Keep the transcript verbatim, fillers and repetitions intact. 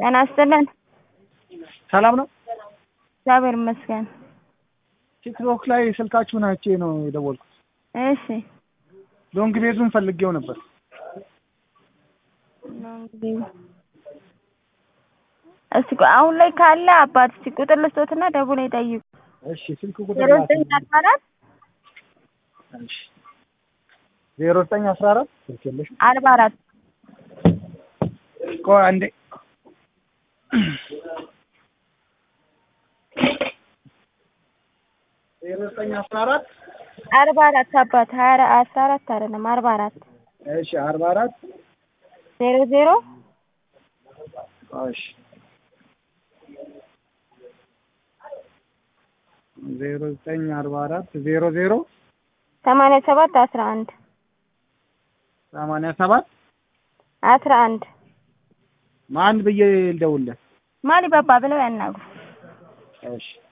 ጤና ይስጥልን። ሰላም ነው? እግዚአብሔር ይመስገን። ቲክቶክ ላይ ስልካችሁን አይቼ ነው የደወልኩት። እሺ ሎንግ ቤዙን ፈልጌው ነበር። ሎንግ ቤዝ እስቲ አሁን ላይ ካለ አባት እስቲ ቁጥር ልስጦትና ደውለው ይጠይቁ። እሺ ስልክ ቁጥር ዜሮ ዘጠኝ አስራ አራት እሺ ዜሮ ዘጠኝ አስራ አራት ስልክ የለሽ አርባ አራት ቆይ አንዴ ዜሮ ዘጠኝ አስራ አራት አርባ አራት አባት ሀያ አስራ አራት አይደለም አርባ አራት እሺ አርባ አራት ዜሮ ዜሮ እሺ ዜሮ ዘጠኝ አርባ አራት ዜሮ ዜሮ ሰማንያ ሰባት አስራ አንድ ሰማንያ ሰባት አስራ አንድ ማን ብዬ ልደውልለት? ማሊ ባባ ብለው ያናግሩ። እሺ